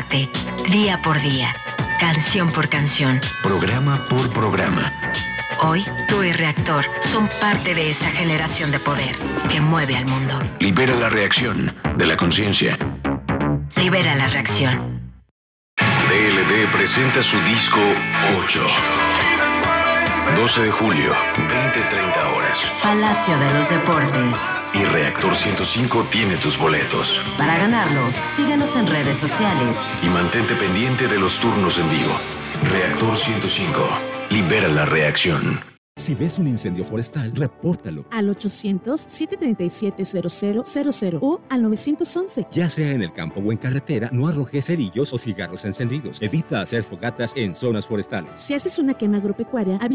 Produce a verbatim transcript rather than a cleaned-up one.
parte, día por día, canción por canción, programa por programa. Hoy, tú y Reactor son parte de esa generación de poder que mueve al mundo. Libera la reacción de la conciencia. Libera la reacción. D L D presenta su disco ocho. doce de julio, veinte treinta horas. Palacio de los Deportes. Y Reactor ciento cinco tiene tus boletos. Para ganarlos, síguenos en redes sociales. Y mantente pendiente de los turnos en vivo. Reactor ciento cinco. Libera la reacción. Si ves un incendio forestal, repórtalo al ochocientos, siete treinta y siete, cero cero cero cero o al nueve once. Ya sea en el campo o en carretera, no arrojes cerillos o cigarros encendidos. Evita hacer fogatas en zonas forestales. Si haces una quema agropecuaria,